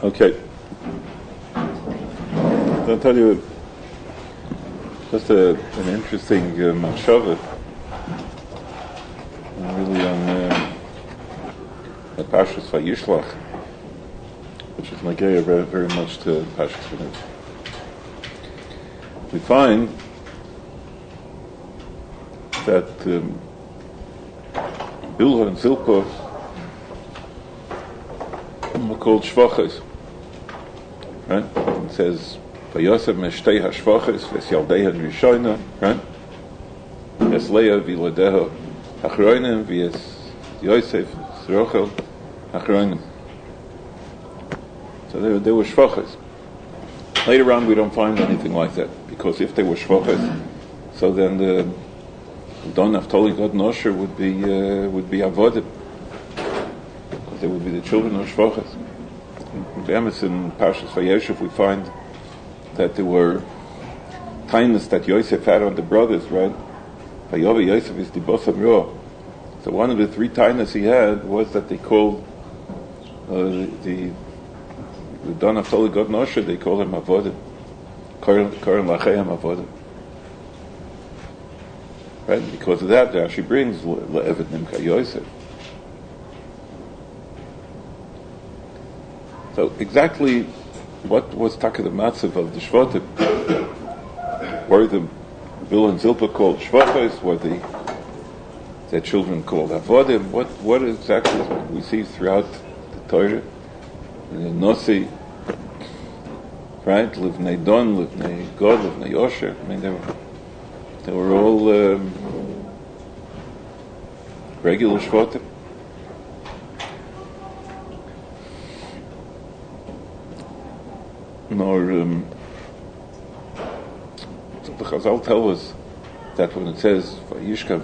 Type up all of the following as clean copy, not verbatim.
Okay. I'll tell you just an interesting machshava, really on the Parshas Vayishlach, which is Nageya very, very much to Parshas Vayishlach. We find that Bilha and Zilpah are called Shvachos, right? It says Vayosef meshtei hashvachos v'syaldei hadrishoina, right? Es Leah v'yiladeha achroinim v'es Yosef Zrochel achroinim. So they were shvachos. Later on, we don't find anything like that, because if they were shvachos, so then the Don Naftali God Nosher would be avodim, because they would be the children of shvachos. In Parshas Vayeshev, we find that there were kindness that Yosef had on the brothers, right? Vayova Yosef is the boss of Roah. So one of the three kindness he had was that they called the Don Naftali God Nosher, they called him avodim, Koren Lacheim avodim. Right? Because of that, Rashi brings Le'evet Nimka Yosef. So exactly what was Taka the Matzav of the Shvatim? Were the Bilha and Zilpah called Shvachos? Were their children called Avodim? What exactly we see throughout the Torah? In Nosi, right? Livnei Don, Livnei God, Livnei Yosher. I mean, they were all regular Shvatim. Nor so the Chazal tell us that when it says Vayishka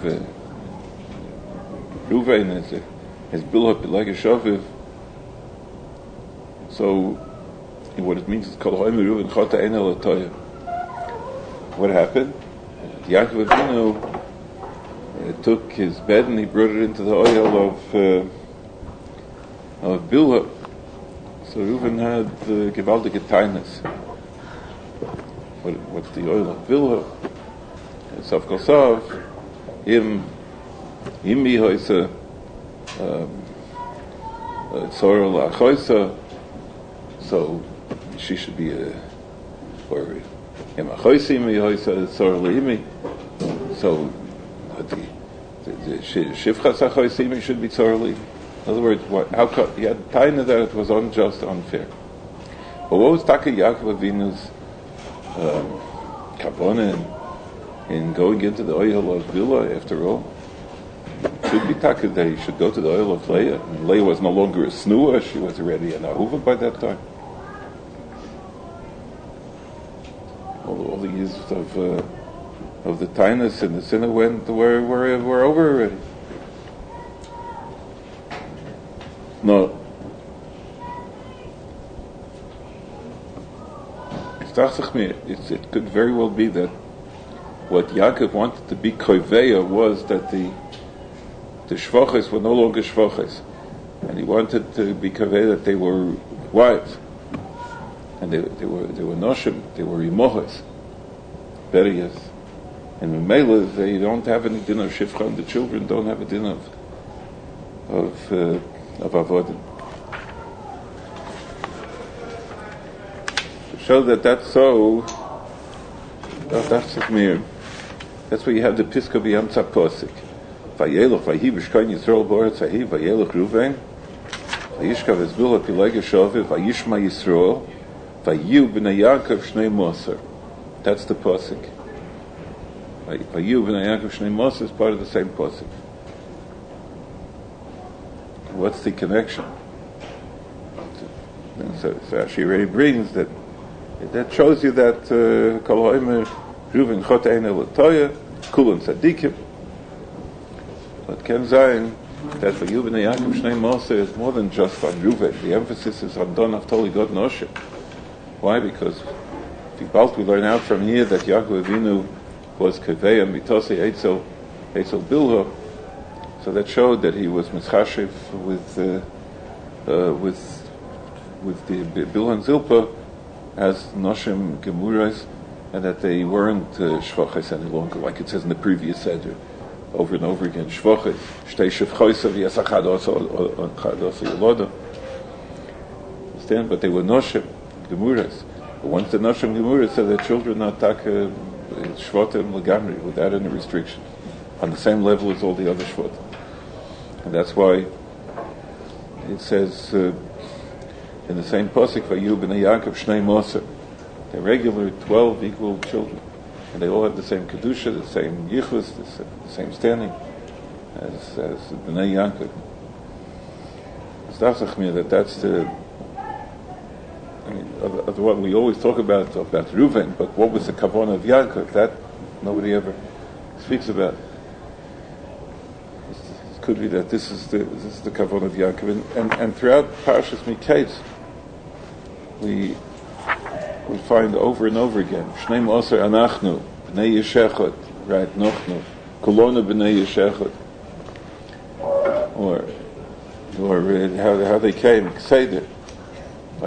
Ruvain is Bilha Pilag Shaviv, so what it means is Kol Ha'im Ruvain Chota Ein El Toya. What happened? Yaakov Avinu took his bed and he brought it into the oil of Bilha. So Reuven had the gewaltige Tainus. What's the oil of Bilha? Sav Kol Sav, Im Hoysa, Tzorah La'achoysa, so she should be or Im Achoysa Imi Hoysa, Tzorah La'imi, so the Shivchas Achoysa Imi should be Tzorah La'imi. In other words, how he had taina that it was unjust, unfair. But what was Taka Yaakov Avinu's kavanah in going into the oil of Bilha? After all, it should be Taka that he should go to the oil of Leah. And Leah was no longer a snua; she was already an ahuva by that time. All the years of the tainus and the sinner were over already. No. It could very well be that what Yaakov wanted to be koiveya was that the shvachos were no longer shvachos, and he wanted to be koiveya that they were wives, and they were noshim, they were imohos, beriyas, and in Mela they don't have any din of shivcha, and the children don't have a din of avodim. To show that that's so, that's mir. That's where you have the Piska B'Yamtza Posik. Vayelach Vayi B'Shkain Yisrael Boretz Vayi Vayelach Ruvain Vayishkav Ezbilha Pilega Shaviv Vayishma Yisrael Vayu B'nai Yaakov Shnei Moser. That's the Posik. Vayu B'nai Yaakov Shnei Moser is part of the same Posik. What's the connection? So she already brings that shows you that Kol Ha'im Ruvain Chota Ein El Toya Kulon Tzadikim. But Ken Zayin that for Yuvan Yaakov Shnei Moshe is more than just on Ruvain. The emphasis is on Don Naftali God Nosher. Why? Because we learn out from here that Yaakov Avinu was Kaveya Mitose Eitzel Bilha. So that showed that he was mischashiv with with the Bilhan Zilpa as Noshim Gemuras, and that they weren't Shvachos any longer, like it says in the previous Seder, over and over again. Shvachos, Shtei Shevchosav Yasachad Osa Yeloda. Understand? But they were Noshim Gemuras. But once the Noshim Gemuras, so their children are Taka Shvatim Lagamri, without any restrictions, on the same level as all the other Shvatim. And that's why it says in the same pasuk, Vayu b'nei Yaakov Shnei Moser, they're regular 12 equal children, and they all have the same kedusha, the same yichus, the same standing as b'nei Yaakov. It's that that's the. I mean, what we always talk about Reuven, but what was the kavanah of Yaakov? That nobody ever speaks about. It could be that this is the kavanah of Yaakov, and throughout Parashas Miketz, we find over and over again Shnei Moser Anachnu Bnei Yeshechot, right? Nochnu Kolona Bnei Yeshechot, or how they came Kseder. The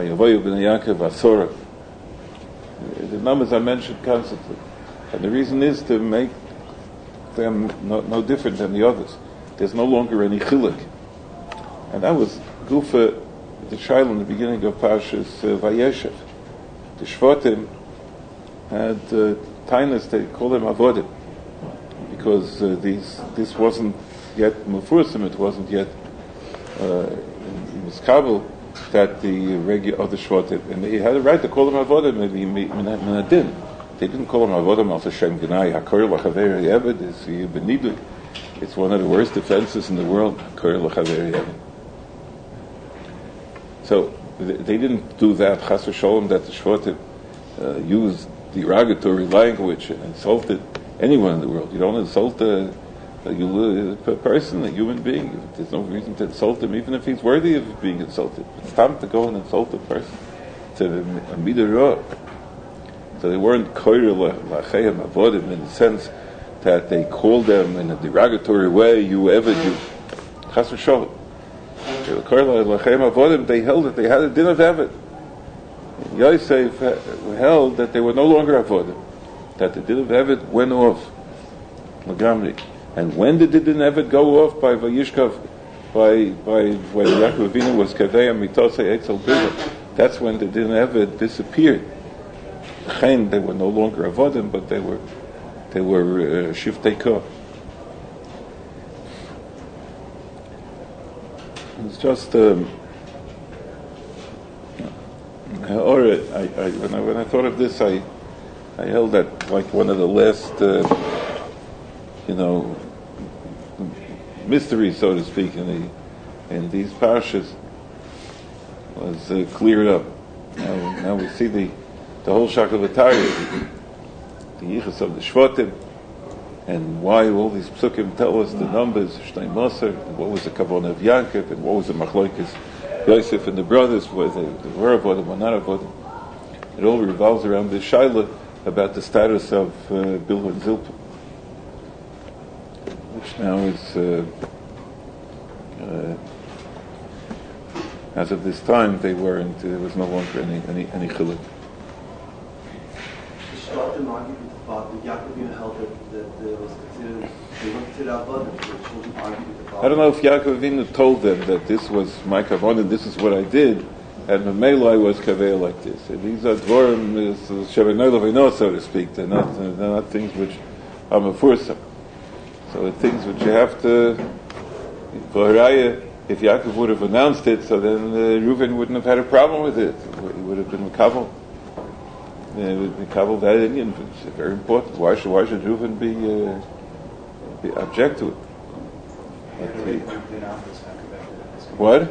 numbers are mentioned constantly, and the reason is to make them no different than the others. There's no longer any chiluk, and that was Gufa, the Shaila in the beginning of Parshas Vayeshev. The Shvatim had tainas, they call them avodim, because this wasn't yet mufursim, it wasn't yet miskabel, that the regular other Shvatim, and they had a right to call them avodim, maybe minadin. They didn't call them avodim al Hashem Gnai Hakor Lachaver Yeved is Benidu. It's one of the worst offenses in the world. Hakor Lachaver Yeved. So they didn't do that chas v'sholom, that the Shvatim used derogatory language and insulted anyone in the world. You don't insult a person, a human being. There's no reason to insult him, even if he's worthy of being insulted. It's time to go and insult a person. It's a midah. So they weren't koyre lachayim avodim in the sense that they called them in a derogatory way, you ever do. Chas v'sholom. They held that they had a din of Eved. Yosef held that they were no longer avodim, that the din of Eved went off. Lagamri. And when did the din of Eved go off? By Vayishkav, by when Yaakov Avinu was Kaveya Mitosei Eitzel Bila. That's when the din of Eved disappeared. They were no longer avodim, but they were shiftei koh. It's just when I thought of this, I held that like one of the last mysteries, so to speak, in these parashas was cleared up. Now we see the whole Shakavatari, the yichus of the Shvatim, and why all these psukim tell us the numbers, Shnei Moser, and what was the kavanah of Yaakov, and what was the machlokes Yosef and the brothers, whether they were avodim or not avodim. It all revolves around this shaila about the status of Bilhan Zilpa, which now is, as of this time, there was no longer any chiluk. Shvatim argued about the Yaakov held that was considered, they weren't considered avodim, so the children argued with the father. I don't know if Yaakov Avinu told them that this was my kavanah, this is what I did, and Mamela I was kaveya like this. And these are dvorim, shevenoi leveino, so to speak. They're not things which are mefursa. So the things which you have to, for Haraya, if Yaakov would have announced it, so then Reuven wouldn't have had a problem with it. He would have been mekabel. Mekabel that Indian. It's very important. Why should Reuven be object to it? What?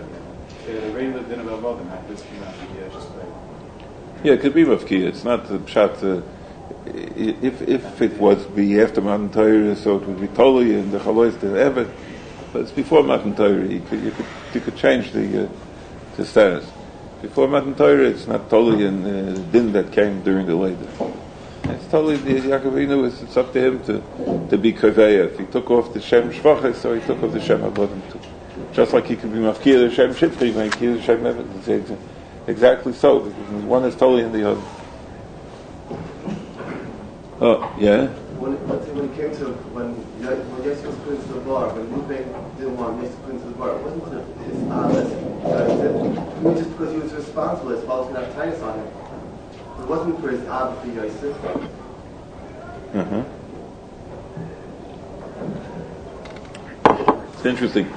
Yeah, it could be mafkiya. It's not the pshat. If it was be after Matan Torah, so it would be totally in the chalois to Eved. But it's before Matan Torah. You could change the status. Before Matan Torah, it's not totally in the din that came during the later. It's totally the Yaakov Avinu. It's up to him to be kaveya. If he took off the Shem Shvachas, so he took off the Shem Avodim too. Just like he could be mafkiya the Shem Shitri, mafkiya the Shem Eved. exactly so. One is totally in the other. Oh, yeah? When it came to when Yosef was put into the bar, when Reuben didn't want Yosef put into the bar, it wasn't because of his just because he was responsible, his father was going to have tightness on him. It wasn't for his Abba for Yosef. It's interesting.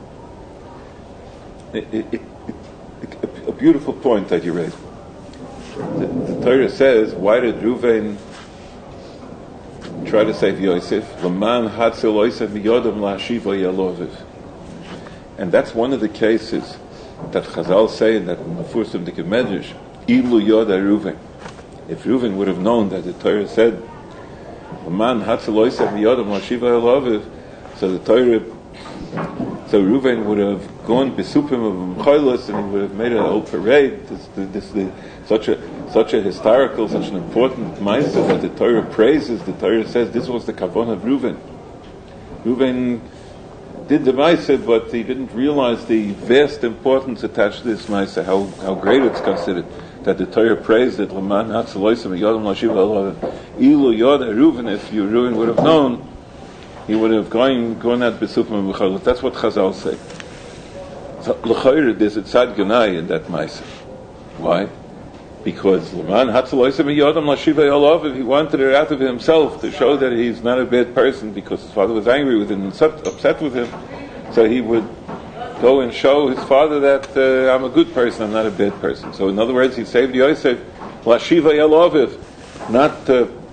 A beautiful point that you raised. The Torah says, why did Reuven try to save Yosef? L'man hatzil Yosef miyodam la'ashiva yaloviv. And that's one of the cases that Chazal say that in the first of the Medrash, ilu yoda Reuven. If Reuven would have known that the Torah said, L'man hatzil Yosef miyodam la'ashiva yaloviv, so the Torah, so Reuven would have gone besupim of Mchailas and he would have made a whole parade. Such a historical, such an important ma'aseh that the Torah praises. The Torah says this was the kavanah of Reuven. Reuven did the ma'aseh, but he didn't realize the vast importance attached to this ma'aseh, how great it's considered. That the Torah praised it. L'man hatzil Yosef miyodam la'ashiva yaloviv. Ilu yoda Reuven, if Reuven would have known, he would have gone at besupim of Mchailas. That's what Chazal say. So l'chayr, there's a tzad ganai in that ma'aseh. Why? Because L'man hatzil Yosef miyodam la'ashiva yaloviv, he wanted it out of himself to show that he's not a bad person because his father was angry with him and upset with him. So he would go and show his father that I'm a good person, I'm not a bad person. So in other words, he saved Yosef la'ashiva yaloviv, not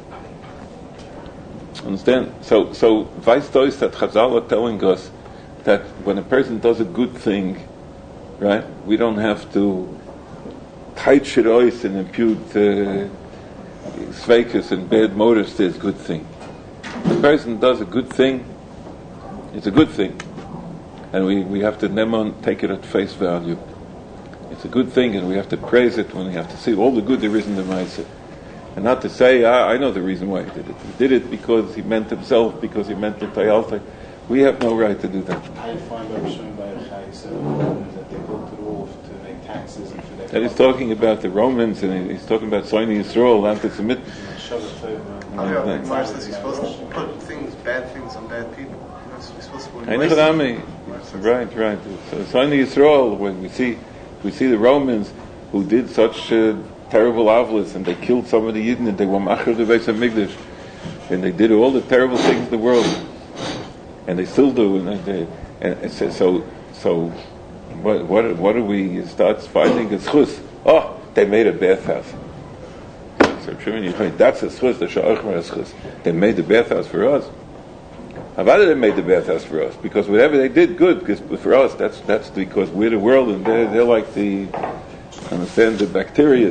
understand? So vice dois that Chazal are telling us that when a person does a good thing, right, we don't have to tight shirois and impute sveikus and bad motives to his good thing. If a person does a good thing, it's a good thing. And we have to take it at face value. It's a good thing and we have to praise it when we have to see all the good there is in the Ma'aseh. And not to say, I know the reason why he did it. He did it because he meant himself, because he meant the Tayalta. We have no right to do that. I find by Rishon Baruchai that they go to the roof to make taxes and for that. And he's talking about the Romans, and he's talking about Soini Yisrael, anti-Semitic. Marsh says he's supposed to put bad things on bad people. He's supposed to Right. So Soini Yisrael, when we see the Romans who did such terrible avlas, and they killed some of the Yidden, and they were machar the Beis HaMikdash, and they did all the terrible things in the world, and they still do. So what do we start finding as chus? Oh, they made a bathhouse. So that's a chus. The sha'achmar is chus. They made the bathhouse for us. How about they made the bathhouse for us? Because whatever they did, good. Because for us, that's because we're the world, and they're like the bacteria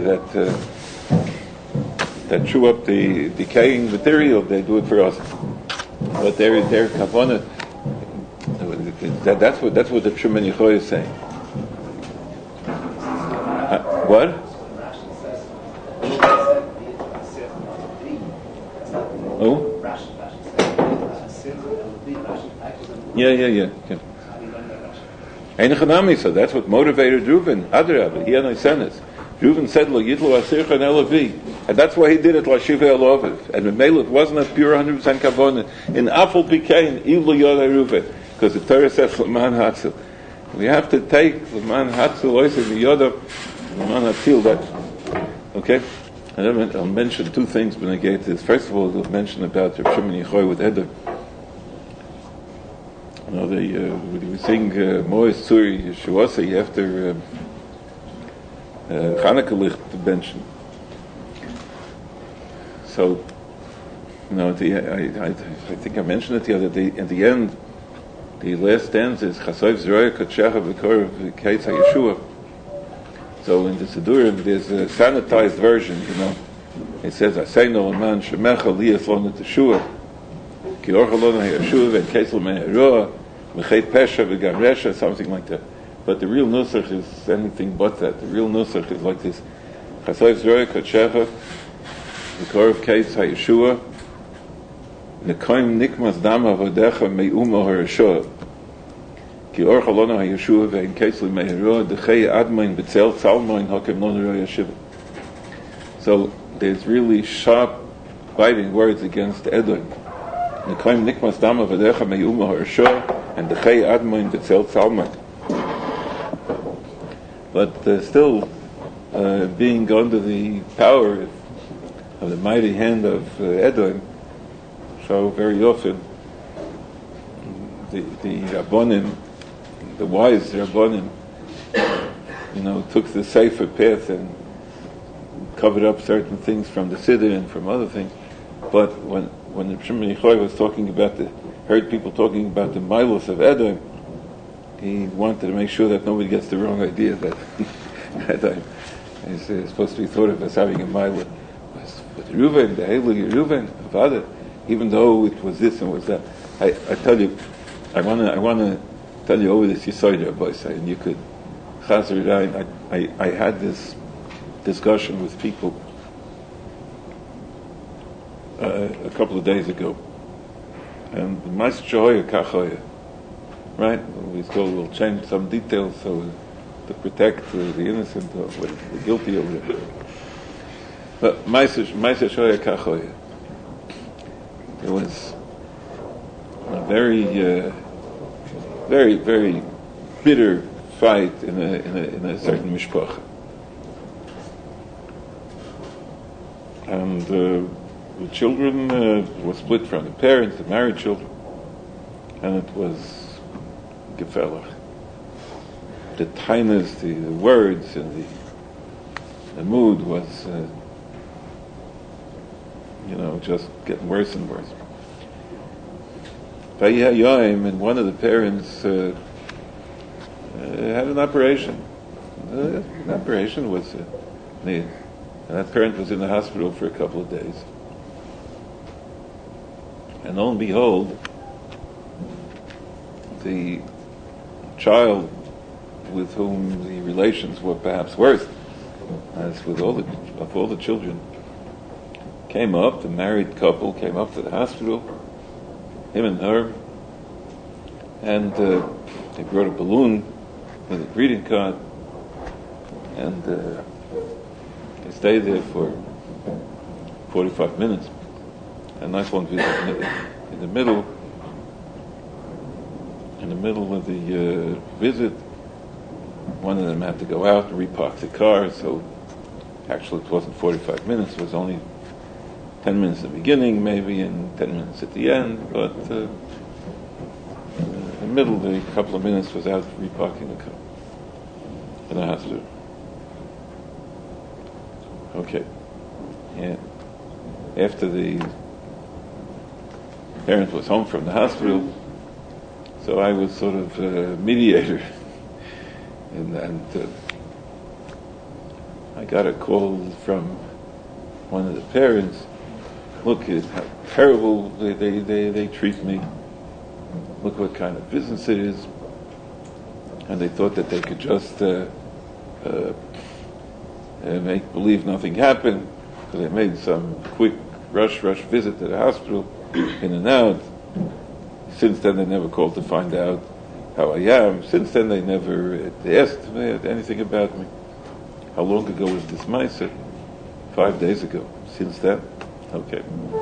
that chew up the decaying material. They do it for us. But their kavanah, that's what the Shimon Yechoy is saying. What? Oh? Yeah. So that's what motivated Reuven. Adrabah, he had no sense. Reuven said, "Lo yitlu asircha and elavi," and that's why he did it. Lashiva eloviv, and the Melech wasn't a pure 100% kavanah. In Afal became ilu yoda Reuven, because the Torah says L'man hatzil. We have to take L'man hatzil oisei v'yoda L'man hatzil. That okay. And I'll mention two things when I get to this. First of all, I'll mention about Reb Shimon Yechoy with Eder. You know, we sing Moes Tzuri Yeshuasei after Chanukah Licht to mention. So, you know, I think I mentioned it the other day. At the end, the last stanza is Chasoif Zroya Kotshecha V'Kor V'Keitz HaYeshua. So in the Sidurim, there's a sanitized version, you know. It says, Aseino Aman Shemecha Liyas Lona Teshua Ki Orcha Lona HaYeshua V'Keitz Lona HaYeroa V'Cheit Pesha V'Gam Resha, something like that. But the real nusach is anything but that. The real nusach is like this: Chasoif Zroya Kotshecha V'Kor V'Keitz HaYeshua Nekoim Nikmas Dam Avodecha Me'uma HaReshoa Ki orcha lona ha-yeshua ve'in kesli me'hero dechei admoin b'tzel tzalmoin hakem lona ro yeshiva. So there's really sharp, biting words against Edom. Nekaim nikmas dama v'decha me'yuma ha'ersho and dechei admoin b'tzel tzalmoin. But still being under the power of the mighty hand of Edom, so very often the Rabbonim, the wise Rabbonim, took the safer path and covered up certain things from the Siddur and from other things. But when the Shimon Yochai was heard people talking about the milos of Edom, he wanted to make sure that nobody gets the wrong idea that Edom is supposed to be thought of as having a milah. But Reuven, the Heilige Reuven, Avada, even though it was this and was that, I tell you, I want to tell you over this Yisoid Rabbi, and you could chazer it out. I had this discussion with people a couple of days ago, and the Ma'aser Shehoya Kachoya, right? We'll change some details so to protect the innocent or the guilty over there. But Ma'aser Shehoya Kachoya, there was a very, very, very bitter fight in a certain mishpacha, and the children were split from the parents, the married children, and it was gefellach. The tinus, the words, and the mood was, just getting worse and worse. And one of the parents had an operation. The operation was and that parent was in the hospital for a couple of days. And lo and behold, the child with whom the relations were perhaps worse, as with all the children, came up, the married couple came up to the hospital, him and her, and they brought a balloon with a greeting card, and they stayed there for 45 minutes. A nice long visit in the middle of the visit. One of them had to go out and repark the car, so actually it wasn't 45 minutes, it was only 10 minutes at the beginning, maybe, and 10 minutes at the end, but in the middle, the couple of minutes was out reparking the car in the hospital. Okay. Yeah. After the parent was home from the hospital, so I was sort of mediator, and I got a call from one of the parents. Look at how terrible they treat me. Look what kind of business it is. And they thought that they could just make believe nothing happened. So they made some quick rush visit to the hospital, in and out. Since then they never called to find out how I am. Since then they never asked me anything about me. How long ago was this Ma'aser? 5 days ago. Since then? Okay.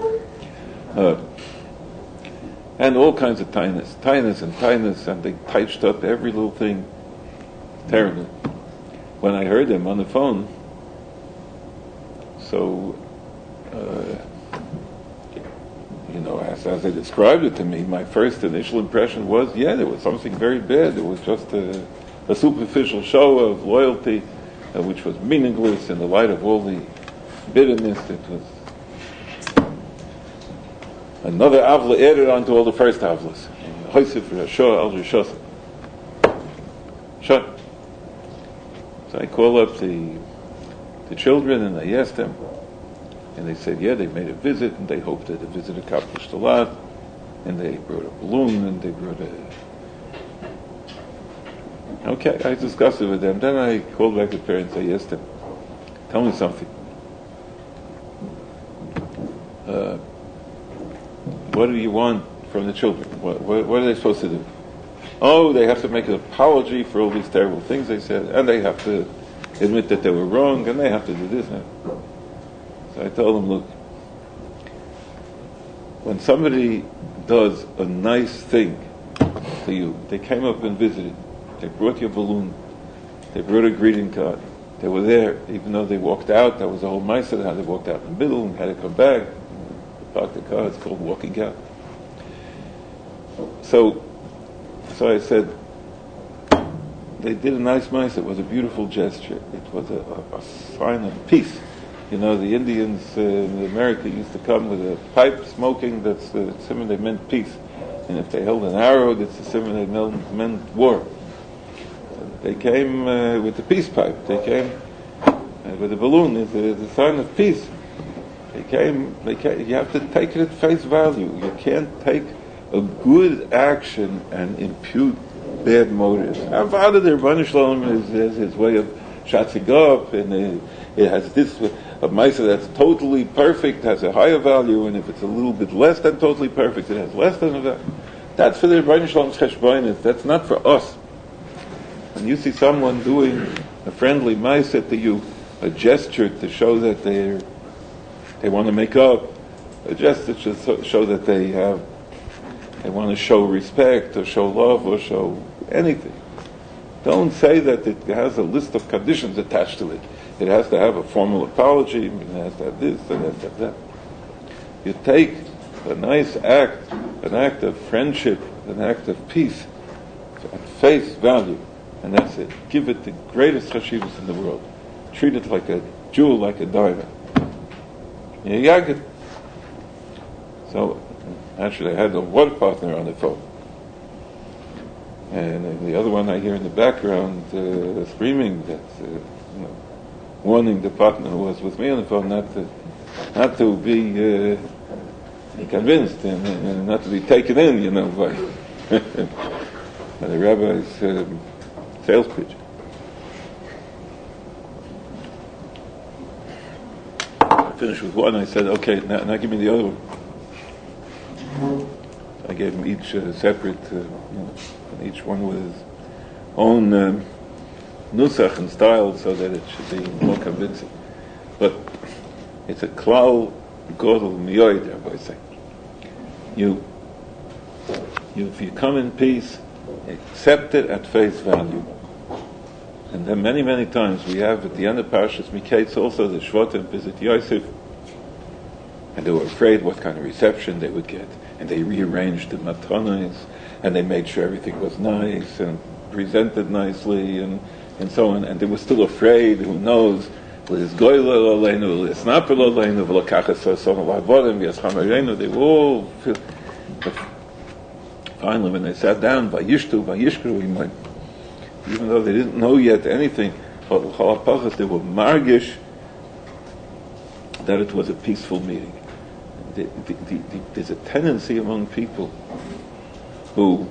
And all kinds of tinus, and they touched up every little thing. Terrible. When I heard them on the phone, so, as they described it to me, my first initial impression was, there was something very bad. It was just a superficial show of loyalty, which was meaningless in the light of all the bitterness. It was another avla added on to all the first avlas. Shut. So I call up the children and I asked them, and they said, they made a visit, and they hoped that the visit accomplished a lot, and they brought a balloon, and they brought Okay, I discussed it with them. Then I called back the parents. I asked them, tell me something. What do you want from the children? What are they supposed to do? they have to make an apology for all these terrible things they said, and they have to admit that they were wrong, and they have to do this. So I told them, look, when somebody does a nice thing to you, they came up and visited, they brought you a balloon, they brought a greeting card, they were there, even though they walked out, that was the whole mindset, how they walked out in the middle and had to come back, they parked the car, it's called walking out. So I said, they did a nice mice. It was a beautiful gesture. It was a sign of peace. You know, the Indians in America used to come with a pipe smoking. That's the symbol they meant peace. And if they held an arrow, that's the symbol they meant war. They came with the peace pipe. They came with the balloon. It's the sign of peace. They came. You have to take it at face value. You can't take a good action and impute bad motives. Avada der Rebbeinu Shalom is his way of shatzing up, and it has this a ma'aser that's totally perfect has a higher value, and if it's a little bit less than totally perfect, it has less than that. That's for the Rebbeinu Shalom's cheshbonos. That's not for us. When you see someone doing a friendly ma'aser to you, a gesture to show that they want to make up, a gesture to show that they want to show respect or show love or show anything. Don't say that it has a list of conditions attached to it. It has to have a formal apology, it has to have this, it has to have that. You take a nice act, an act of friendship, an act of peace, at face value, and that's it. Give it the greatest chashivas in the world. Treat it like a jewel, like a diamond. Yagid. So, actually, I had a one partner on the phone. And the other one I hear in the background screaming, warning the partner who was with me on the phone not to be convinced and not to be taken in, by the rabbi's sales pitch. I finished with one. I said, okay, now give me the other one. I gave them each separate, each one with his own nusach and style, so that it should be more convincing. But it's a klal godel miyoid, Rabbi say. If you come in peace, accept it at face value. And then many, many times we have at the end of Parshas Miketz also the Shvatim visit Yosef, and they were afraid what kind of reception they would get. And they rearranged the matanos, and they made sure everything was nice and presented nicely, and so on. And they were still afraid. Who knows? They were all. But finally, when they sat down, even though they didn't know yet anything, they were margish that it was a peaceful meeting. There's a tendency among people who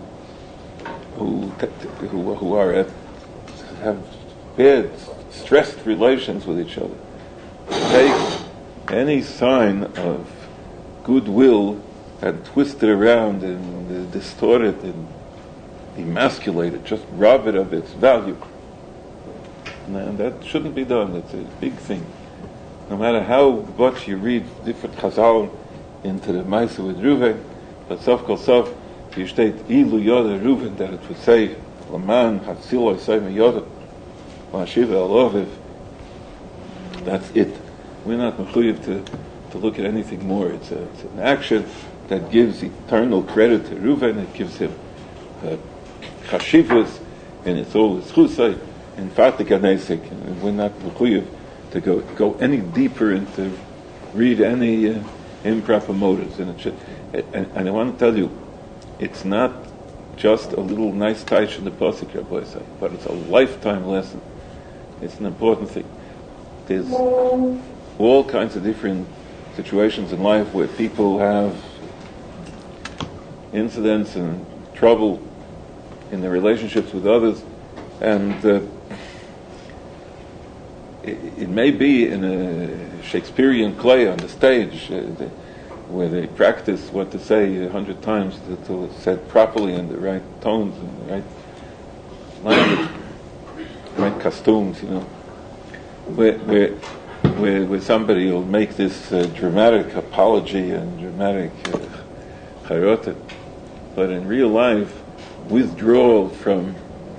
have bad, stressed relations with each other. Take any sign of goodwill and twist it around and distort it and emasculate it, just rob it of its value. And that shouldn't be done. It's a big thing. No matter how much you read different chazal into the Maisa with Reuven, but sof kol sof, you state ilu yoda Reuven, that it would say Laman hatzilo yisayim yoda ma'ashiva aloviv. That's it. We're not mechuyev to look at anything more. It's an action that gives eternal credit to Reuven. It gives him chashivas, and it's all chusay and fatik anesik. And we're not mechuyev to go any deeper into read any improper motives, and I want to tell you, it's not just a little nice touch in the pasuk, Rabbi say, but it's a lifetime lesson. It's an important thing. There's all kinds of different situations in life where people have incidents and trouble in their relationships with others, and it may be in a Shakespearean play on the stage. where they practice what to say 100 times until it's said properly in the right tones and the right language, right costumes, where somebody will make this dramatic apology and dramatic chayotet, but in real life, withdrawal from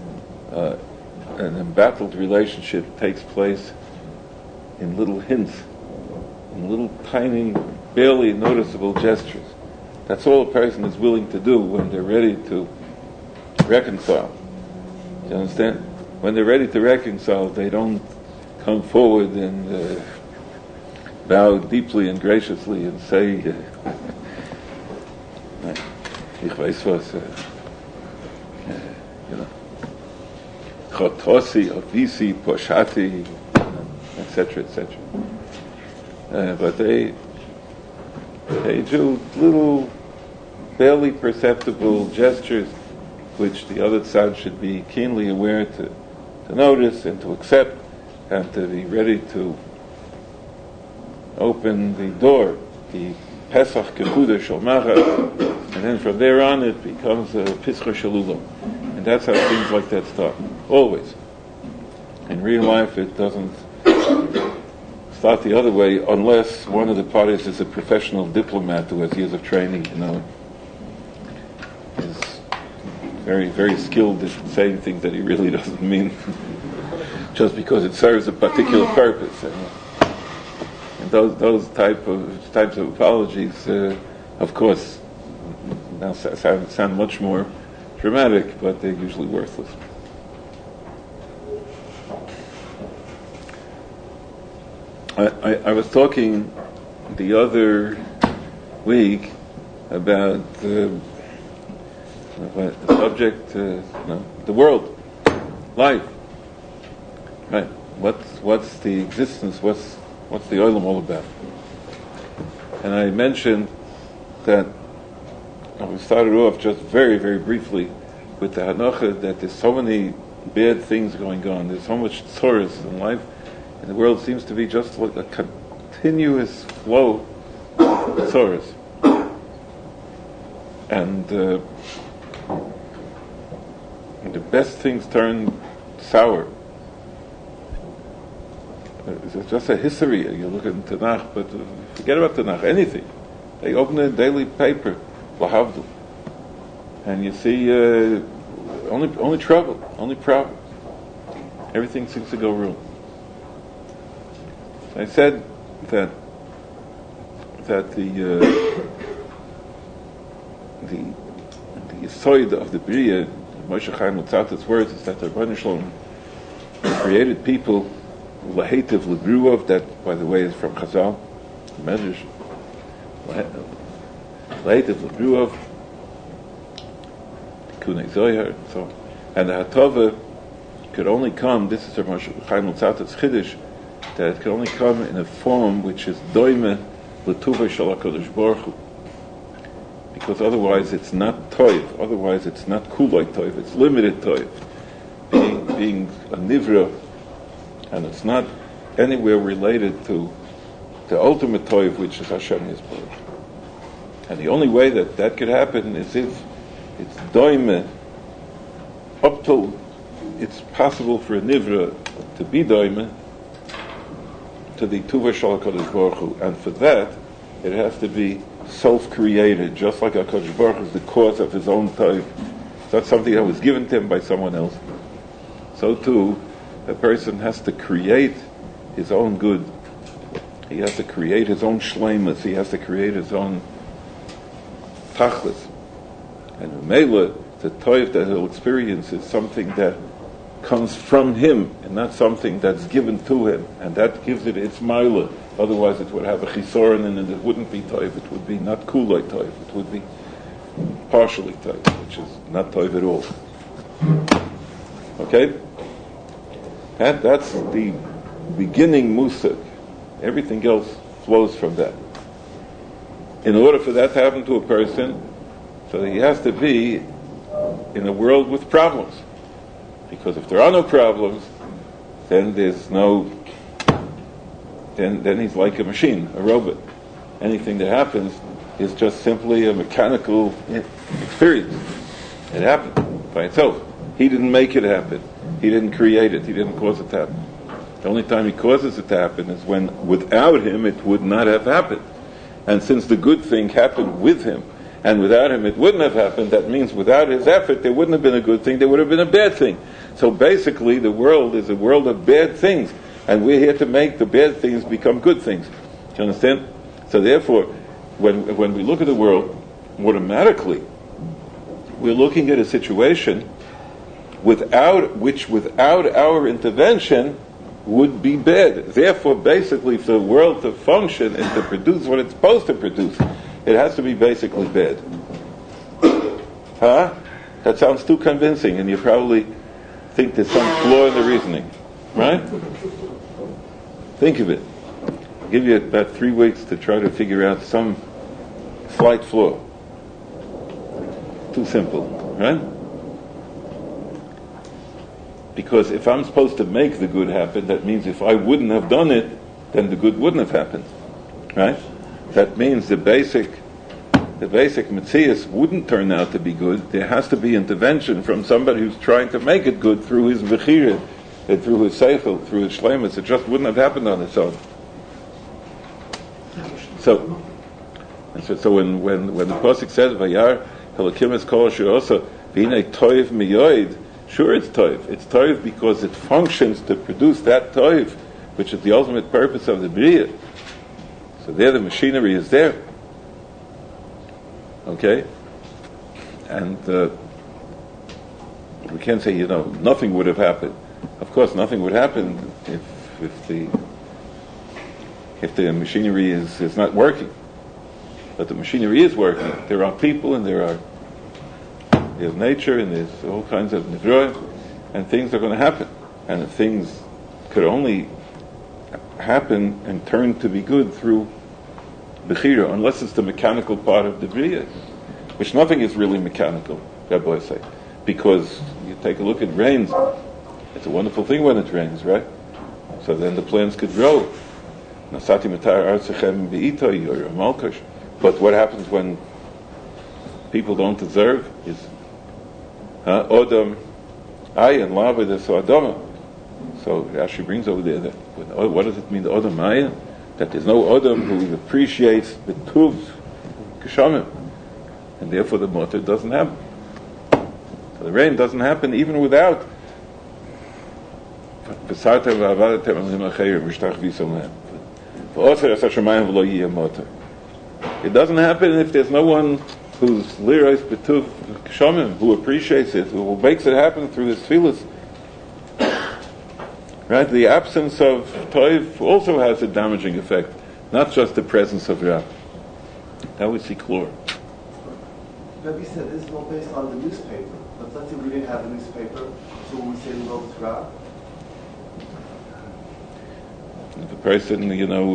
an embattled relationship takes place in little hints, in little tiny, barely noticeable gestures. That's all a person is willing to do when they're ready to reconcile. Do you understand? When they're ready to reconcile, they don't come forward and bow deeply and graciously and say, ich weiß was, chotosi, avisi, poshati, etc., etc. But they do little, barely perceptible gestures which the other side should be keenly aware to notice and to accept and to be ready to open the door, the Pesach Kechudah Shalmacha, and then from there on it becomes a Pischa Shalulam. And that's how things like that start. Always. In real life it doesn't start the other way unless one of the parties is a professional diplomat who has years of training, is very, very skilled at saying things that he really doesn't mean just because it serves a particular purpose. And those types of apologies, of course, now sound much more dramatic, but they're usually worthless. I was talking the other week about the subject, the world, life. Right? What's the existence? What's the olam all about? And I mentioned that we started off just very, very briefly with the hanocha that there's so many bad things going on. There's so much tzoros in life, and the world seems to be just like a continuous flow of tzoros. And the best things turn sour. It's just a history. You look at Tanakh, but forget about Tanakh, anything. They open a daily paper, Lahavdil, and you see only trouble, only problems. Everything seems to go wrong. I said that the yisoid of the Bria, Moshe Chaim Lutzat's words, is that the Rebbeinu Shalom created people lahetiv lebruov, that by the way is from Chazal, Medrash, lahetiv lebruov, Kunei Zohar, so, and the Hatova could only come. This is Moshe Chaim Lutzat's chiddush, that it can only come in a form which is doime l'tuva shel HaKadosh Baruch Hu, because otherwise it's not toiv. Otherwise it's not kuloi toiv. It's limited toiv, being a nivra, and it's not anywhere related to the ultimate toiv, which is Hashem Yisborach. And the only way that could happen is if it's doime up till it's possible for a nivra to be doime to the Tuva Shal HaKadosh Baruch Hu, and for that it has to be self-created, just like HaKadosh Baruch Hu is the cause of his own type. It's not something that was given to him by someone else. So too, a person has to create his own good. He has to create his own shleimus. He has to create his own tachlis. And Mela, the toiv that he'll experience is something that comes from him and not something that's given to him, and that gives it its mila. Otherwise it would have a chisoron and it wouldn't be toiv. It would be not kuloi toiv. It would be partially toiv, which is not toiv at all. Okay? That's the beginning musag. Everything else flows from that. In order for that to happen to a person, so he has to be in a world with problems. Because if there are no problems, then there's no, then he's like a machine, a robot. Anything that happens is just simply a mechanical experience. It happened by itself. He didn't make it happen. He didn't create it. He didn't cause it to happen. The only time he causes it to happen is when without him it would not have happened. And since the good thing happened with him, and without him it wouldn't have happened, that means without his effort there wouldn't have been a good thing, there would have been a bad thing. So basically the world is a world of bad things, and we're here to make the bad things become good things. Do you understand? So therefore, when we look at the world, automatically we're looking at a situation without our intervention would be bad. Therefore, basically, for the world to function and to produce what it's supposed to produce, it has to be basically bad. Huh? That sounds too convincing, and you probably think there's some flaw in the reasoning. Right? Think of it. I'll give you about 3 weeks to try to figure out some slight flaw. Too simple, right? Because if I'm supposed to make the good happen, that means if I wouldn't have done it, then the good wouldn't have happened. Right? That means the basic Metzias wouldn't turn out to be good. There has to be intervention from somebody who's trying to make it good through his Bechira, and through his Seichel, through his Shleimus. It just wouldn't have happened on its own. So when the Pasuk says, Vayar Helakim es kol asher asa v'hinei toiv miyoid, sure it's toiv. It's toiv because it functions to produce that toiv, which is the ultimate purpose of the Bria. So there the machinery is there. Okay? And we can't say, nothing would have happened. Of course, nothing would happen if the machinery is not working. But the machinery is working. There are people, and there's nature, and there's all kinds of nivroim, and things are going to happen. And if things could only happen and turn to be good through Bechira, unless it's the mechanical part of the Bria, which nothing is really mechanical, Rabbi say. Because you take a look at rains, it's a wonderful thing when it rains, right? So then the plants could grow. Nasati matar artsechem beitoi or malkosh. But what happens when people don't deserve is Odom Ayin, Lava the Adama. So Rashi brings over there that what does it mean, the Odom Ayin? That there's no Odom who appreciates the Tuv Geshamim, and therefore the motor doesn't happen. So the rain doesn't happen even without it doesn't happen if there's no one who's lirais betuv k'shamim, who appreciates it, who makes it happen through his tefillas. Right? The absence of toiv also has a damaging effect, not just the presence of Ra. That we see clear. Rabbi said this is all based on the newspaper. But let's say we didn't have a newspaper, so we say we go to Ra. If a person,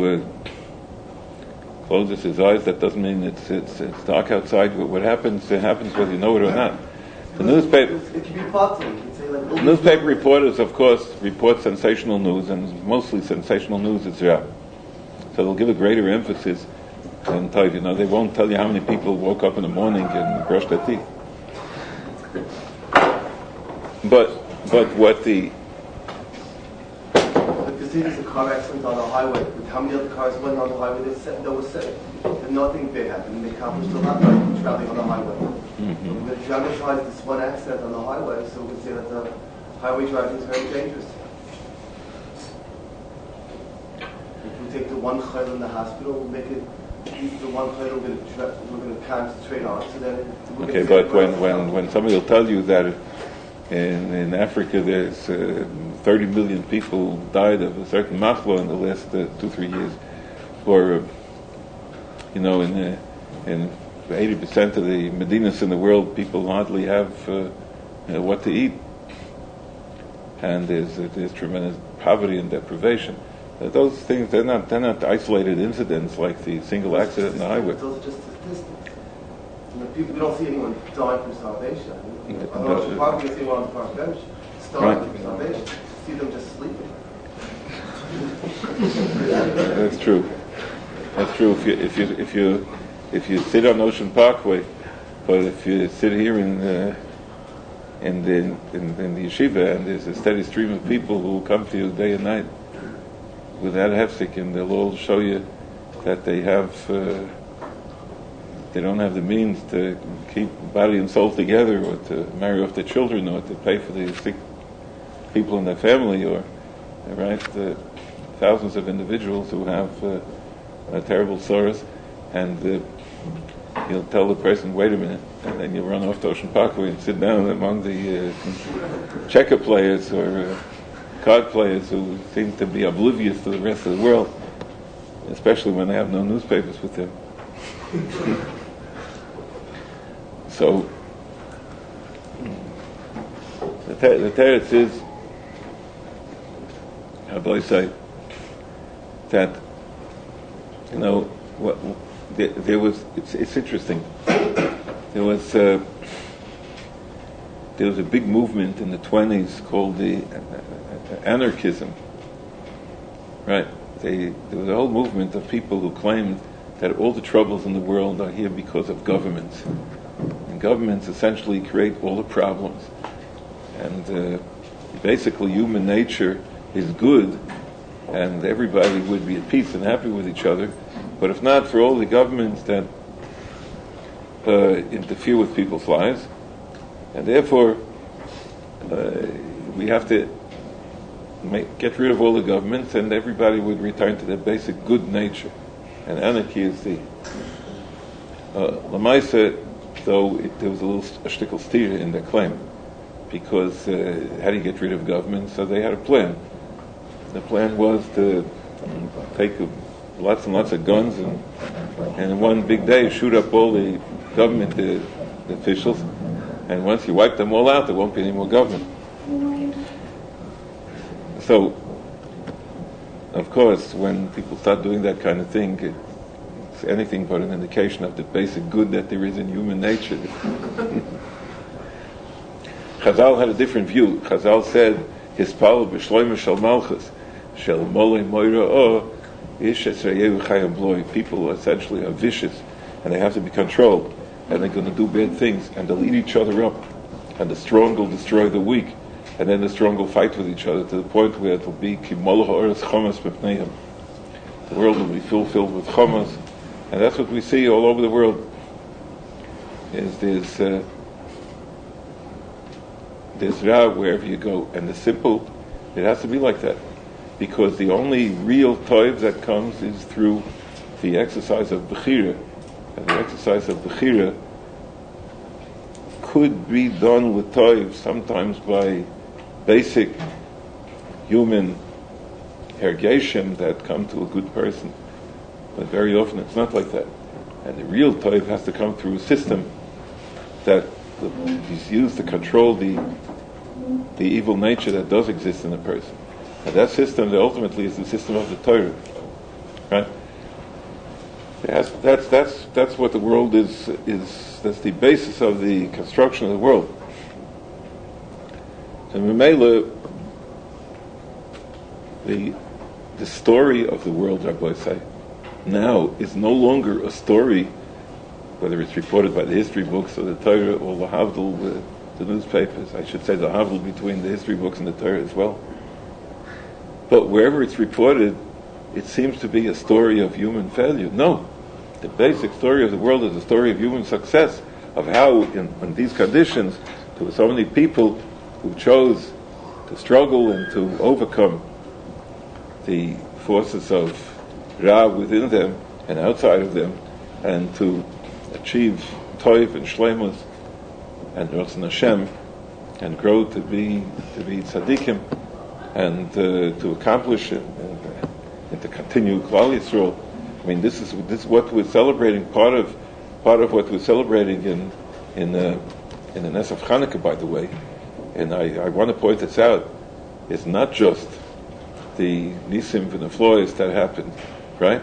closes his eyes, that doesn't mean it's dark outside. What happens, it happens whether you know it or not. The newspaper, it can be possible. You can say like newspaper reporters, of course, report sensational news, and mostly sensational news is Ra. So they'll give a greater emphasis than Toiv. They won't tell you how many people woke up in the morning and brushed their teeth. But what the see there's a car accident on the highway, with how many other cars went on the highway that was safe. And nothing bad happened, and they accomplished a lot by traveling on the highway. Mm-hmm. But if you dramatize this one accident on the highway, so we can say that the highway driving is very dangerous. If we take the one chayil in the hospital, we'll make it the one chayil we're going to concentrate on. So then okay, but when somebody will tell you that in Africa there's 30 million people died of a certain machlo in the last 2-3 years, or in 80% of the medinas in the world, people hardly have what to eat, and there's tremendous poverty and deprivation. Those things, they're not isolated incidents like the single accident in the highway. Those are just statistics. We don't see anyone dying from starvation. I don't know if you're probably going to see anyone on the park bench starving from starvation. See them just sleeping. That's true. If if you sit on Ocean Parkway, but if you sit here in the yeshiva, and there's a steady stream of people who will come to you day and night without hefsek, and they'll all show you that they don't have the means to keep body and soul together, or to marry off their children, or to pay for the sick people in their family, or the thousands of individuals who have terrible sorrows, and you'll tell the person, wait a minute, and then you'll run off to Ocean Parkway and sit down among the checker players or card players who seem to be oblivious to the rest of the world, especially when they have no newspapers with them. So the teretz is, how do I say, that there was. It's interesting. There was a big movement in the 1920s called the anarchism. Right? There was a whole movement of people who claimed that all the troubles in the world are here because of governments. And governments essentially create all the problems. And basically human nature is good, and everybody would be at peace and happy with each other. But if not for all the governments that interfere with people's lives, and therefore we have to get rid of all the governments, and everybody would return to their basic good nature. And anarchy is the Lamaisa, though there was a shtickle steer in their claim, because how do you get rid of government? So they had a plan. The plan was to take lots and lots of guns and in one big day shoot up all the government officials, and once you wipe them all out, there won't be any more government. So, of course, when people start doing that kind of thing, it's anything but an indication of the basic good that there is in human nature. Chazal had a different view. Chazal said, "Hispal b'shloima shel malchus shel molei moira o ish esrayehu chayim bloi." People essentially are vicious, and they have to be controlled, and they're going to do bad things, and they'll eat each other up, and the strong will destroy the weak, and then the strong will fight with each other to the point where it will be ki molech ha'oretz chomas b'pneihem. The world will be filled with chomas, and that's what we see all over the world. There's Ra wherever you go, and the simple, it has to be like that, because the only real toiv that comes is through the exercise of Bechira, and the exercise of Bechira could be done with toiv sometimes by basic human ergation that come to a good person, but very often it's not like that. And the real toiv has to come through a system that is used to control the evil nature that does exist in a person. And that system, ultimately, is the system of the Torah. Right? That's what the world is. That's the basis of the construction of the world. So, Memela, the story of the world, Rabbi say, now is no longer a story, whether it's reported by the history books or the Torah or the Havdil, the newspapers. I should say the Havdil between the history books and the Torah as well. But wherever it's reported, it seems to be a story of human failure. No. The basic story of the world is a story of human success, of how, in these conditions, there were so many people who chose to struggle and to overcome the forces of Ra within them and outside of them, and to achieve Toiv and Shleimus and Ratzon Hashem, and grow to be tzaddikim, and to accomplish it, and to continue Klal Yisrael. I mean, this is what we're celebrating. Part of what we're celebrating in the Nes of Chanukah, by the way. And I want to point this out. It's not just the Nisim and the Floys that happened, right?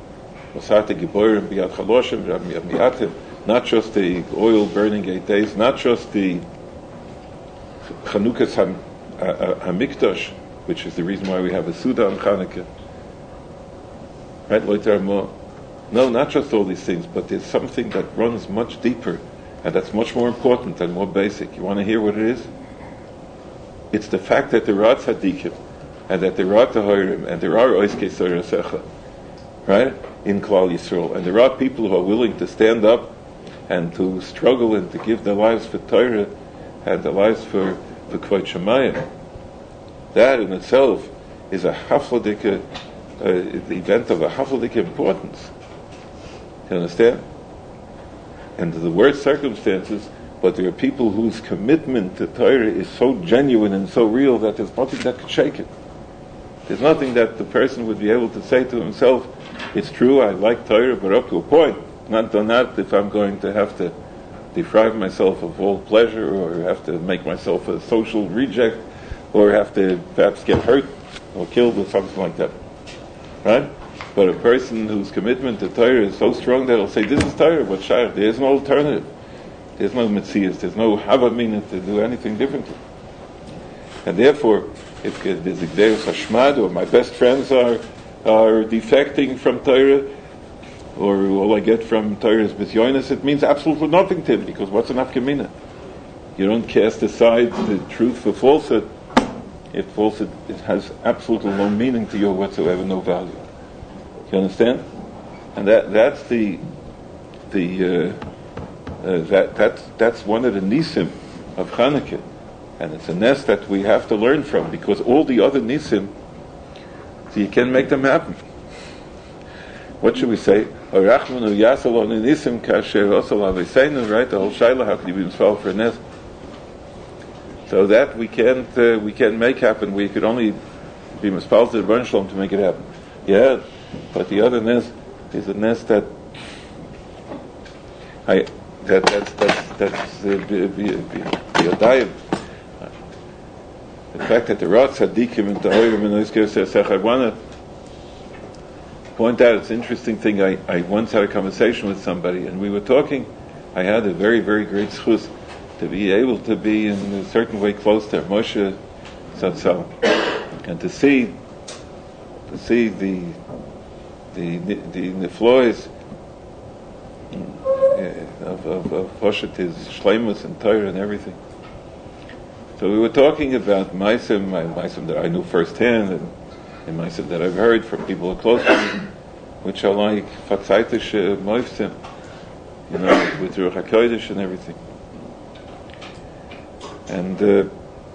Not just the oil burning 8 days, not just the Chanukas HaMikdash, which is the reason why we have a Suda on Chanukah. Right, No, not just all these things, but there's something that runs much deeper, and that's much more important and more basic. You want to hear what it is? It's the fact that there are tzaddikim, and that there are tahorim, and there are oiskei sorasecha, right, in Klal Yisrael, and there are people who are willing to stand up and to struggle and to give their lives for Torah and their lives for Kvod Shemayim. That in itself is a hafladike, the event of a hafladike importance. You understand? And the worst circumstances, but there are people whose commitment to Torah is so genuine and so real that there's nothing that could shake it. There's nothing that the person would be able to say to himself, it's true, I like Torah, but up to a point. Not if I'm going to have to deprive myself of all pleasure, or have to make myself a social reject, or have to perhaps get hurt or killed or something like that. Right? But a person whose commitment to Torah is so strong that he'll say, this is Torah, but Shayach, there is no alternative. There's no Metzias, there's no Havamina to do anything differently. And therefore, if there's a Gdeus Hashmad, or my best friends are defecting from Torah, or all I get from Torah is B'Zyonis, it means absolutely nothing to him, because what's an Afkamina? You don't cast aside the truth for falsehood. If falsehood, it has absolutely no meaning to you whatsoever, no value. You understand? And that's that's one of the nisim of Chanukah, and it's a nest that we have to learn from, because all the other nisim, so you can make them happen. What should we say? Right? The whole Shaila, how can you be misfal for a nest? So that we can't make happen. We could only be misfal to the Rebbeinu Shalom to make it happen. Yeah, but the other nest is a nest that's the fact that the Rat Tzadikim and Tahorim and Oiskei Sech. I want to point out, it's an interesting thing. I once had a conversation with somebody, and we were talking. I had a very, very great schus to be able to be in a certain way close to Moshe Zatzal, and to see the neflois of Poshet, his shleimus and Torah and everything. So we were talking about Maisim that I knew firsthand, and Maisim that I've heard from people who are close to me, which are like Fatzaitish Moifsim, with Ruach HaKodesh and everything. And so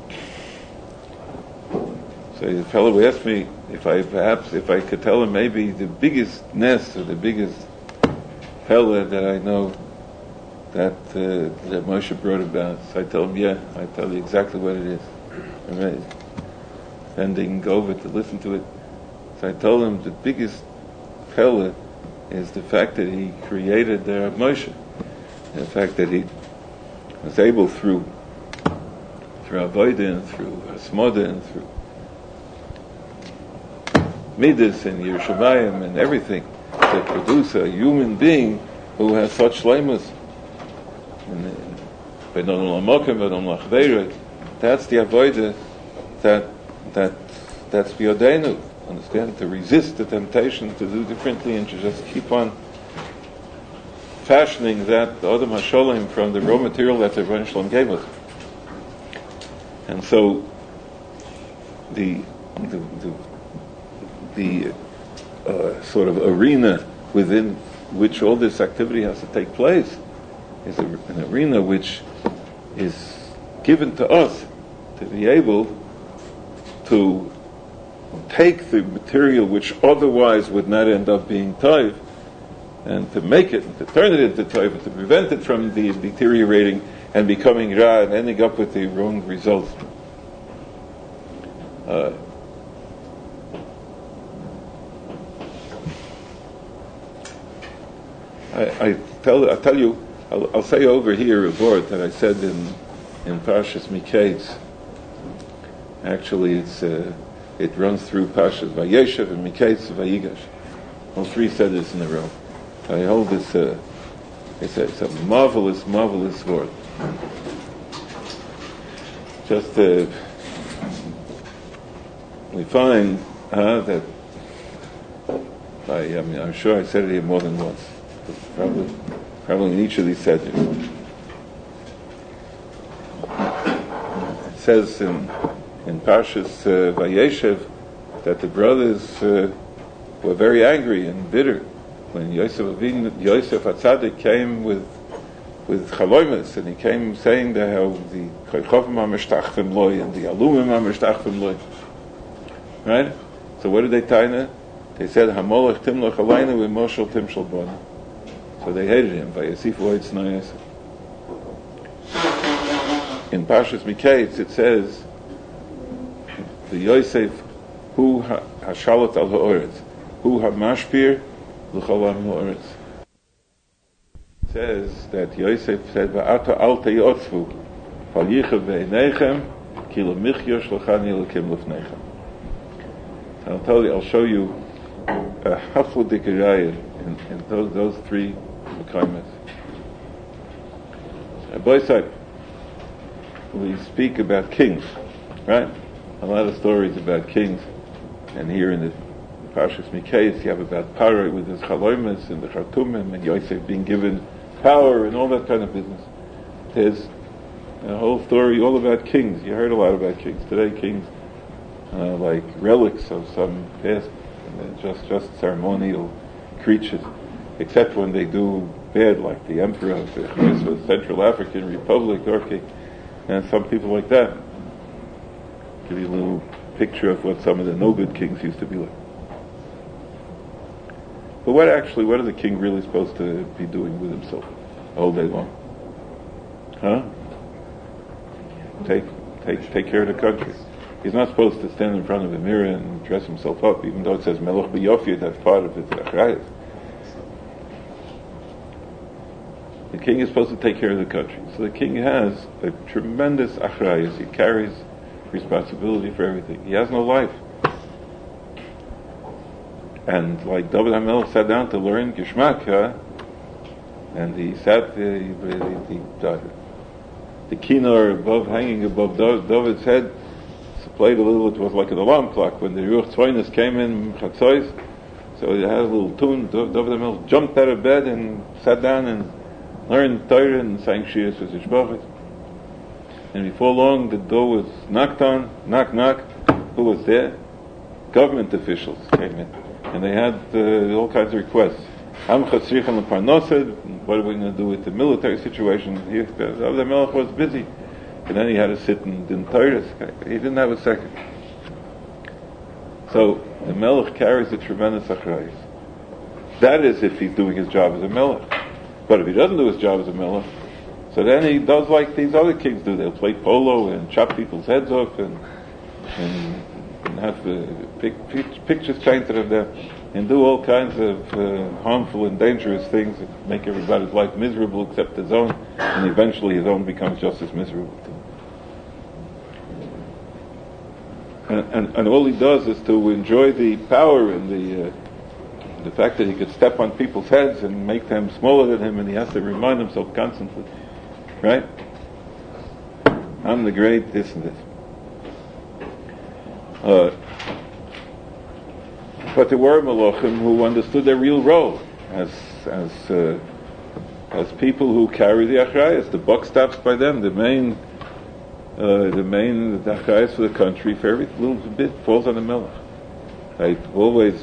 the fellow asked me if I could tell him maybe the biggest nest or the biggest fella that I know that Moshe brought about. So I told him, yeah, I tell you exactly what it is. I'm sending over to listen to it. So I told him the biggest fella is the fact that he created the Moshe. The fact that he was able through Avodah and through Asmoda and through Midas and Yerushalayim and everything to produce a human being who has such shleimus. That's the Avodah that's biyodenu. Understand? To resist the temptation to do differently and to just keep on fashioning that the Adam HaSholem from the raw material that the Rebbeinu Shalom gave us. And so the sort of arena within which all this activity has to take place is an arena which is given to us to be able to take the material which otherwise would not end up being toiv, and to make it, to turn it into toiv, and to prevent it from deteriorating and becoming ra and ending up with the wrong results. I'll say over here a word that I said in Parshas Miketz. Actually, it runs through Parshas Vayeshev and Miketz and Vayigash. All three said this in a row. I hold this. It's a marvelous, marvelous word. Just we find that I'm sure I said it here more than once. Probably in each of these subjects. It says in Parshas Vayeshev that the brothers were very angry and bitter when Yosef HaTzadik came with Chaloimus, and he came saying that how the Koichovim HaMeshtachvim Loi and the Alumim HaMeshtachvim Loi. Right? So what did they taina? They said, Hamolech Timloch Alayna V'Moshel Timshel Bona. So they hated him. Vayasifu Oitzno Yosef. In Parshas Miketz it says, the Yosef Hu HaShalot Al HaOretz Hu HaMashpir L'Cholam HaOretz. It says that Yosef said, Va'ata Al Teyotzvu Fal Yichav Ve'enechem Ki L'Michyo Shlochani L'Kim L'Fnechem. I'll show you a Hafludik Raya in those three Mekaymes. Boy side, we speak about kings, right? A lot of stories about kings, and here in the Parshas Miketz you have about Paro with his Chaloimus and the Chartumim and Yosef being given power and all that kind of business. There's a whole story all about kings. You heard a lot about kings. Today kings like relics of some past, just ceremonial creatures, except when they do bad, like the emperor of the Central African Republic, and some people like that. Give you a little picture of what some of the no good kings used to be like. But what is the king really supposed to be doing with himself all day long? Huh? Take care of the country. He's not supposed to stand in front of a mirror and dress himself up, even though it says Melech B'Yofiyah, that's part of his achrayus. The king is supposed to take care of the country. So the king has a tremendous achrayus. He carries responsibility for everything. He has no life. And like David HaMelech sat down to learn Gishmak, and he sat, the kinnor hanging above David's head, played a little. It was like an alarm clock when the Ruach Tzvoinus came in Chatzos. So it had a little tune. David HaMelech jumped out of bed and sat down and learned Torah and sang Shiras with Yishbachas. And before long, the door was knocked on. Knock, knock. Who was there? Government officials came in, and they had all kinds of requests. What are we going to do with the military situation? David HaMelech was busy. And then he had to sit in Torah. He didn't have a second. So the Melech carries a tremendous achrayus. That is if he's doing his job as a Melech. But if he doesn't do his job as a Melech, so then he does like these other kings do. They'll play polo and chop people's heads off and have pictures painted of them and do all kinds of harmful and dangerous things that make everybody's life miserable except his own, and eventually his own becomes just as miserable too. And all he does is to enjoy the power and the fact that he could step on people's heads and make them smaller than him, and he has to remind himself constantly, right? I'm the great this and this. But there were Malachim who understood their real role as people who carry the achrayus. The buck stops by them. The main achrayus for the country, for every little bit, falls on the Melech. I always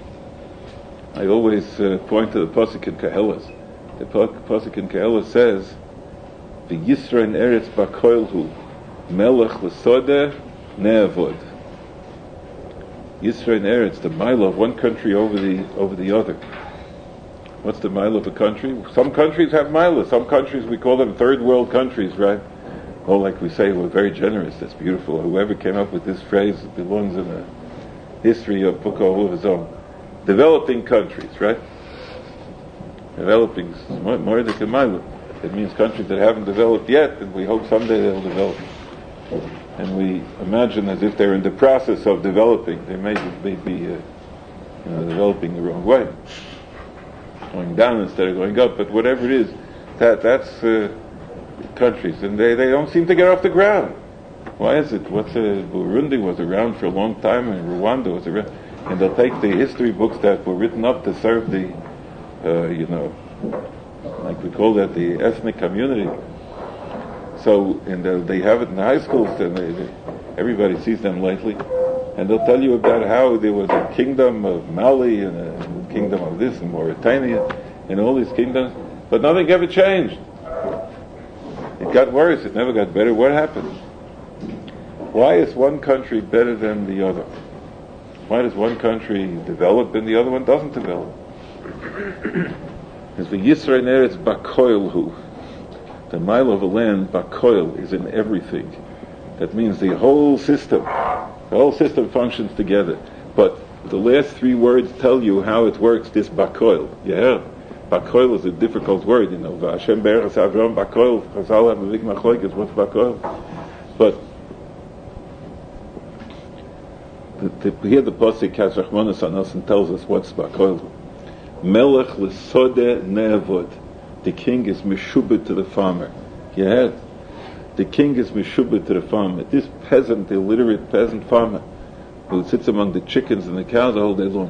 point to the pasuk in Kehelas. The pasuk in Kehelas says, "The Yisrael Eretz Bakoilhu Melech l'Sodeh Ne'avod." Yisrael Eretz, the mile of one country over the other. What's the mile of a country? Some countries have milas. Some countries, we call them third world countries, right? Oh, like we say, we're very generous. That's beautiful. Whoever came up with this phrase belongs in the history of book of his own. Developing countries, right? Developing, more than a mile. It means countries that haven't developed yet, and we hope someday they'll develop. And we imagine as if they're in the process of developing. They may be developing the wrong way, going down instead of going up. But whatever it is, that's countries, and they don't seem to get off the ground. Why is it? Burundi was around for a long time, and Rwanda was around. and they'll take the history books that were written up to serve the, like we call that, the ethnic community. So, and they have it in the high schools, and everybody sees them lately, and they'll tell you about how there was a kingdom of Mali and a kingdom of this and Mauritania and all these kingdoms, but nothing ever changed. It got worse, it never got better. What happened? Why is one country better than the other? Why does one country develop and the other one doesn't develop? Because the Yisrael Eretz Bakoil Hu. The mile of a land, Bakoil, is in everything. That means the whole system functions together. But the last three words tell you how it works, this Bakoil. Yeah, Bakoil is a difficult word, Hashem Be'eretz Avram Bakoil, Chazal have a big machlokes, what's Bakoil? But here the Pasuk Kashrachmanas on us and tells us what's Bakoil. Melech l'sodeh ne'avod. The king is meshubed to the farmer. Yeah, the king is meshubed to the farmer. This peasant, the illiterate peasant farmer, who sits among the chickens and the cows all day long,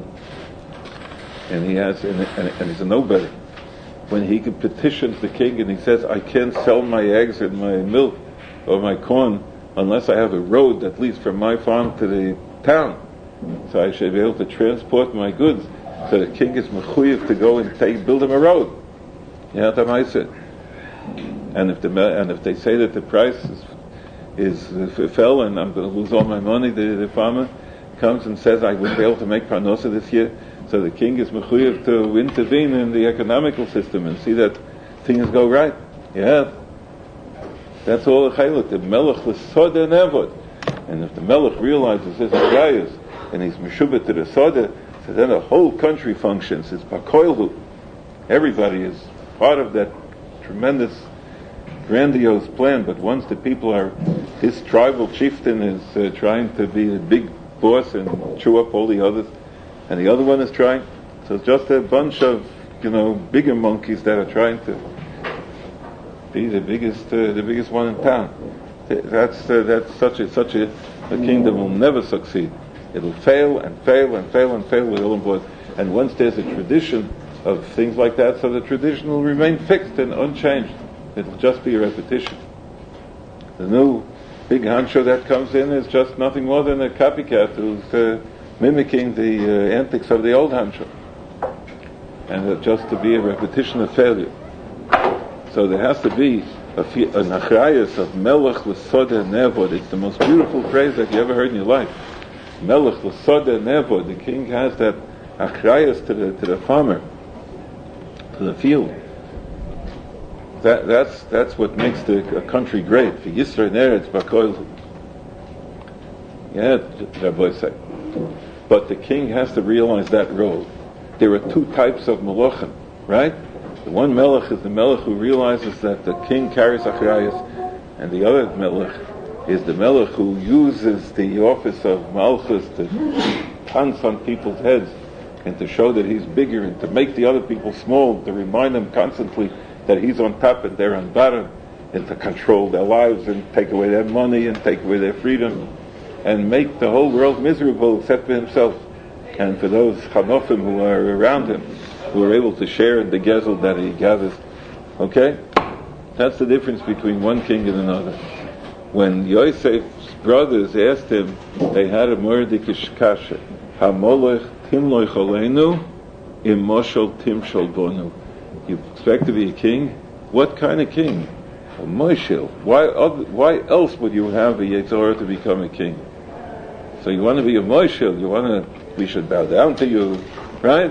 and he's a nobody. When he petitions the king and he says, "I can't sell my eggs and my milk or my corn unless I have a road that leads from my farm to the town, so I should be able to transport my goods." So the king is mechuyev to go and build him a road. Yeah, that I said. And if they say that the price is fell and I'm going to lose all my money, the farmer comes and says, "I wouldn't be able to make parnosa this year." So the king is mechuyev to intervene in the economical system and see that things go right. Yeah, that's all the chaylik. The melech l'sodeh nevod. And if the melech realizes his rayos and he's meshubet to the sodeh, so then the whole country functions. It's bakoilhu. Everybody is part of that tremendous, grandiose plan. But once the people are, this tribal chieftain is trying to be a big boss and chew up all the others, and the other one is trying. So it's just a bunch of, bigger monkeys that are trying to be the biggest one in town. That's such a kingdom will never succeed. It'll fail and fail and fail and fail with all boys. And once there's a tradition of things like that, so the tradition will remain fixed and unchanged. It'll just be a repetition. The new big hancho that comes in is just nothing more than a copycat who's mimicking the antics of the old hancho, and just to be a repetition of failure. So there has to be an achrayus of melech l'sodeh nevod. It's the most beautiful phrase that you ever heard in your life. Melech l'sodeh nevod. The king has that achrayus to the farmer, to the field. That's what makes a country great. For Yisrael Eretz Bakoil. Yeah, Rabbi said. But the king has to realize that role. There are two types of melachim, right? The one melech is the melech who realizes that the king carries achrayus, and the other melech is the melech who uses the office of malchus to pounce on people's heads and to show that he's bigger and to make the other people small, to remind them constantly that he's on top and they're on bottom, and to control their lives and take away their money and take away their freedom and make the whole world miserable except for himself and for those chanofim who are around him, who are able to share in the gezel that he gathers. Okay? That's the difference between one king and another. When Yosef's brothers asked him, they had a mordikish kasha, HaMolech timloich aleinu, im moshel timshol bonu. You expect to be a king? What kind of king? A moshel. Why else would you have a Yetzirah to become a king? So you want to be a moshel, we should bow down to you, right?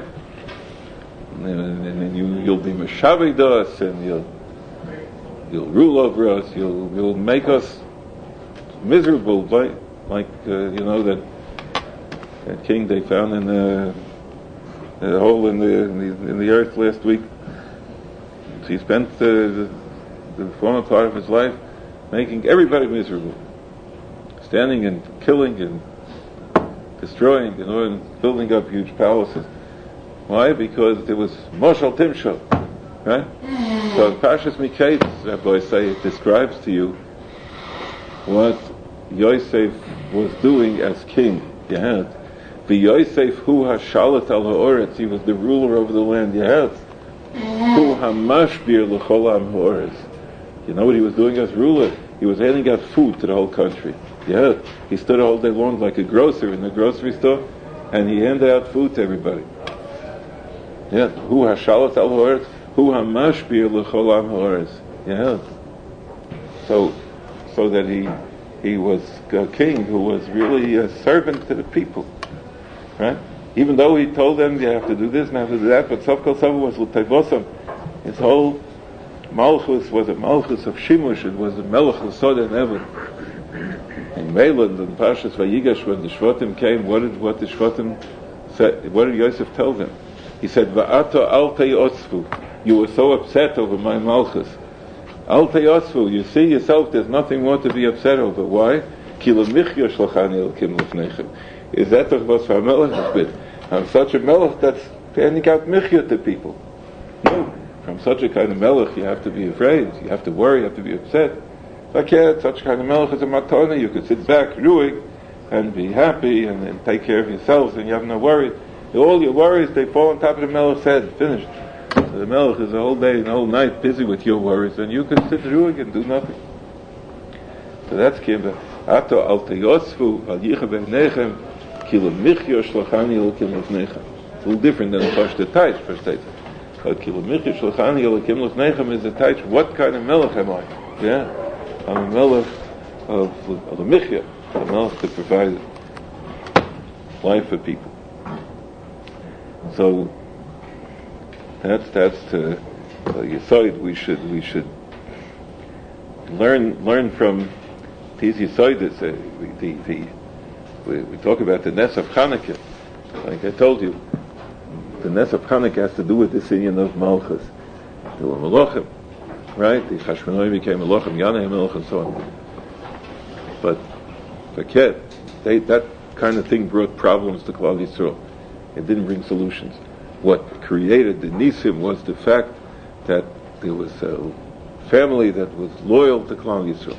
And you'll be meshaved us, and you'll rule over us. You'll make us miserable, like that king they found in the hole in the earth last week. So he spent the former part of his life making everybody miserable, standing and killing and destroying and building up huge palaces. Why? Because there was Moshel Timshel, right? So Parshas Miketz, Rabbi say, it describes to you what Yosef was doing as king. V'Yosef hu hashalat al ha'oretz. He was the ruler over the land. Yes. Hu hamashbir l'chol am ha'oretz. You know what he was doing as ruler? He was handing out food to the whole country. Yeah. He stood all day long like a grocer in the grocery store, and he handed out food to everybody. Yeah. Hu hashalat al ha'oretz. Hu hamashbir l'chol am ha'oretz. Yeah. So that he was a king who was really a servant to the people. Right? Even though he told them you have to do this and have to do that, but Sof Kol Sof was l'tevosam. His whole malchus was a malchus of shimush. It was a melech l'sod and ever. In Meiland and Pashas Vayigash, when the Shvatim came, what did the Shvatim say? What did Yosef tell them? He said, "Va'ato al te'osfu." You were so upset over my malchus. Al te'osfu. You see yourself. There's nothing more to be upset over. Why? Ki l'michyo shlachani elkim lefnechem. Is that was for a melech bit? I'm such a melech that's handing out michya to people. No, from such a kind of melech you have to be afraid, you have to worry, you have to be upset. Like such a kind of melech is a matana. You could sit back, ruig, and be happy, and take care of yourselves, and you have no worry. All your worries, they fall on top of the melech's head. Finished. So the melech is a whole day and a whole night busy with your worries, and you can sit ruig and do nothing. So that's kibbeh. Ato al teyosfu al yicha b'nechem. It's a little different than the Pashta Taich, per se. But Kilomich Shlachani Elokim Lefnechem is a Taich. What kind of melech am I? Yeah, I'm a melech of the Michya, a melech to provide life for people. So that's the Yesod. We should learn from these Yesodas. We talk about the Nes of Chanukah. Like I told you, the Nes of Chanukah has to do with this union of Malchus. There were Malachim, right? The Chashmonai became Malachim, Yanei Melech, and so on. But that kind of thing brought problems to Klal Yisrael. It didn't bring solutions. What created the Nisim was the fact that there was a family that was loyal to Klal Yisrael,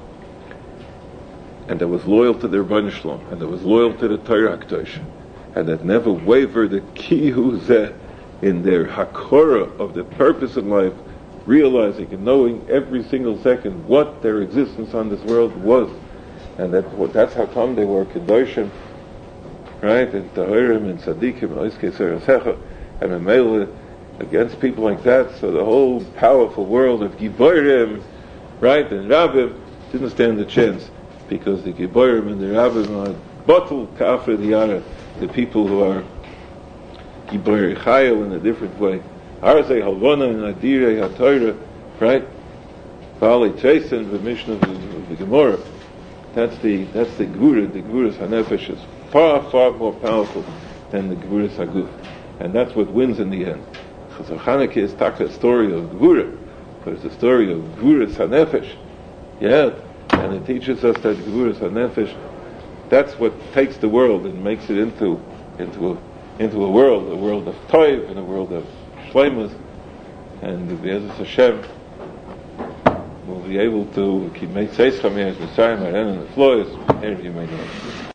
and that was loyal to their Rebbeinu Shalom, and that was loyal to the Torah HaKadosh, and that never wavered a kihu zeh in their hakora of the purpose in life, realizing and knowing every single second what their existence on this world was, and that's how come they were kedoshim, right? And tahirim and tzaddikim and oiskei serasecha and memela against people like that. So the whole powerful world of giborim, right, and rabbim didn't stand a chance. Because the Giborim and the Rabbim are bottle kafir diyara, the people who are Gibor Chayil in a different way. Arzei Halvona and Adirei HaTorah, right? Baalei Treisen, the mission of the Gemara. That's the Gvura. The Gvuras HaNefesh is far, far more powerful than the Gvuras HaGuf. And that's what wins in the end. So Chanukah is a story of Gvura, but it's a story of Gvuras HaNefesh. Yeah. And it teaches us that Gevuras HaNefesh, that's what takes the world and makes it into a world of Toiv, and a world of Shleimus, and the Be'ezus Hashem will be able to keep Meitzes Chamesh Mitzrayim and the floors, and you may know.